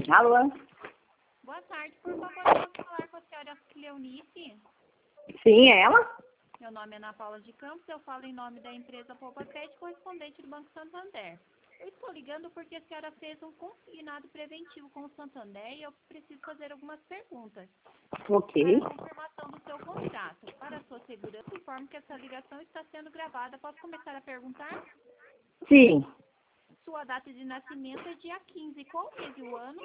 Alô? Boa tarde, por favor, posso falar com a senhora Cleonice? Sim, é ela? Meu nome é Ana Paula de Campos, eu falo em nome da empresa Poupapet, correspondente do Banco Santander. Eu estou ligando porque a senhora fez um consignado preventivo com o Santander e eu preciso fazer algumas perguntas. Ok. Para a confirmação do seu contrato. Para a sua segurança, informo que essa ligação está sendo gravada. Posso começar a perguntar? Sim. Sua data de nascimento é dia 15. Qual o mês e o ano?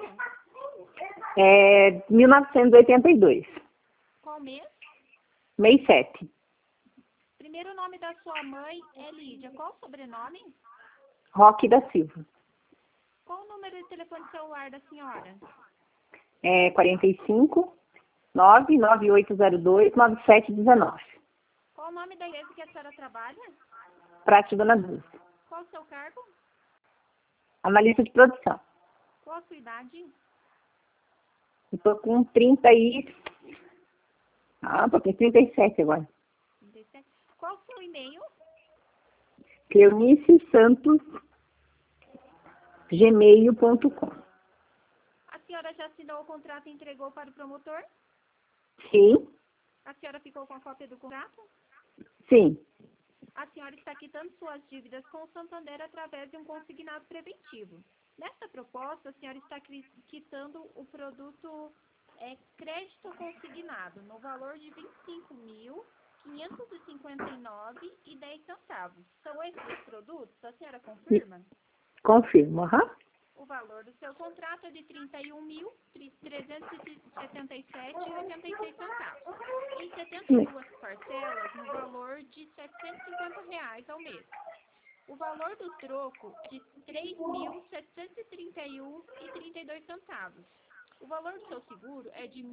É 1982. Qual mês? Mês 7. Primeiro nome da sua mãe é Lídia. Qual o sobrenome? Roque da Silva. Qual o número de telefone celular da senhora? É 45 99802 9719. Qual o nome da empresa que a senhora trabalha? Prate Dona Dulce. Qual o seu cargo? Analista de produção. Qual a sua idade? Eu tô com 30 e... tô com 37 agora. 37. Qual o seu e-mail? Cleonice Santos, gmail.com. A senhora já assinou o contrato e entregou para o promotor? Sim, A senhora ficou com a cópia do contrato? sim. A senhora está quitando suas dívidas com o Santander através de um consignado preventivo. Nesta proposta, a senhora está quitando o produto crédito consignado no valor de R$ 25.559,10. São esses os produtos? A senhora confirma? Confirmo, aham. O valor do seu contrato é de R$ 31.377,86. Em 72 parcelas, no valor de R$ 750 ao mês. O valor do troco é de R$ 3.731,32. O valor do seu seguro é de R$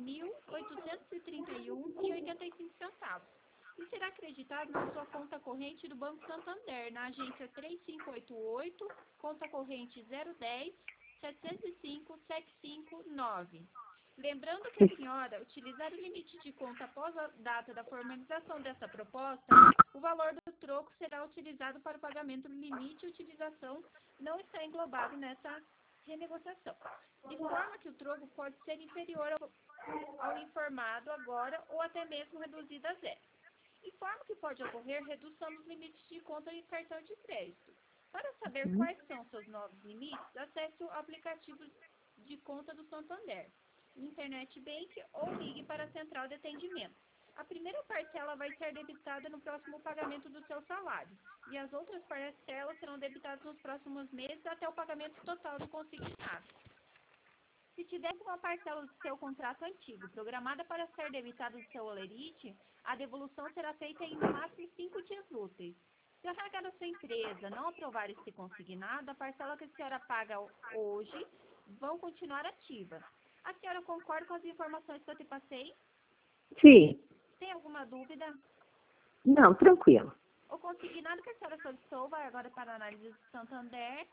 1.831,85. E será acreditado na sua conta corrente do Banco Santander, na agência 3588, conta corrente 010 705 759. Lembrando que a senhora utilizar o limite de conta após a data da formalização dessa proposta, o valor do troco será utilizado para o pagamento do limite e utilização não está englobado nessa renegociação. De forma que o troco pode ser inferior ao informado agora ou até mesmo reduzido a zero. Informo que pode ocorrer redução dos limites de conta e cartão de crédito. Para saber quais são seus novos limites, acesse o aplicativo de conta do Santander, Internet Bank ou ligue para a central de atendimento. A primeira parcela vai ser debitada no próximo pagamento do seu salário e as outras parcelas serão debitadas nos próximos meses até o pagamento total do consignado. Se tiver uma parcela do seu contrato antigo programada para ser debitada do seu holerite, a devolução será feita em no máximo 5 dias úteis. Se a RH da sua empresa não aprovar esse consignado, a parcela que a senhora paga hoje vão continuar ativa. A senhora concorda com as informações que eu te passei? Sim. Tem alguma dúvida? Não, tranquilo. O consignado que a senhora solicitou vai agora para a análise do Santander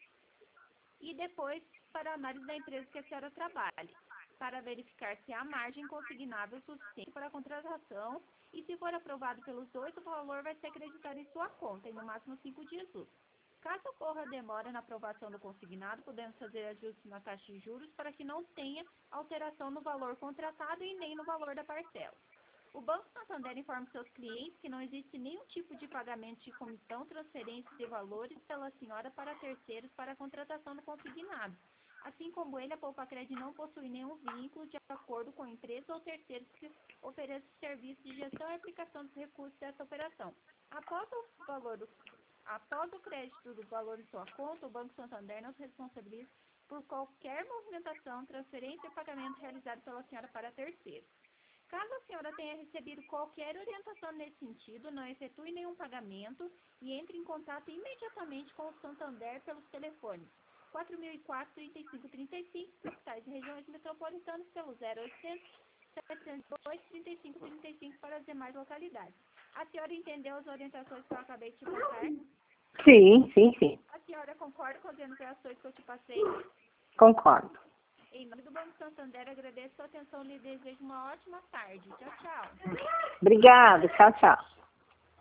e depois para a análise da empresa que a senhora trabalhe, para verificar se há margem consignável suficiente para a contratação e, se for aprovado pelos dois, o valor vai ser acreditado em sua conta em no máximo 5 dias úteis. Caso ocorra demora na aprovação do consignado, podemos fazer ajustes na taxa de juros para que não tenha alteração no valor contratado e nem no valor da parcela. O Banco Santander informa seus clientes que não existe nenhum tipo de pagamento de comissão, transferência de valores pela senhora para terceiros para a contratação do consignado. Assim como ele, a Poupacred não possui nenhum vínculo de acordo com empresas ou terceiros que ofereçam serviços de gestão e aplicação dos recursos dessa operação. Após o crédito do valor de sua conta, o Banco Santander não se responsabiliza por qualquer movimentação, transferência ou pagamento realizado pela senhora para terceiros. Caso a senhora tenha recebido qualquer orientação nesse sentido, não efetue nenhum pagamento e entre em contato imediatamente com o Santander pelos telefones 4004-3535, capitais e regiões metropolitanas pelo 0800 702 3535 para as demais localidades. A senhora entendeu as orientações que eu acabei de te passar? Sim, sim, sim. A senhora concorda com as orientações que eu te passei? Concordo. Em nome do Banco Santander, agradeço a sua atenção e lhe desejo uma ótima tarde. Tchau, tchau. Obrigada. Tchau, tchau.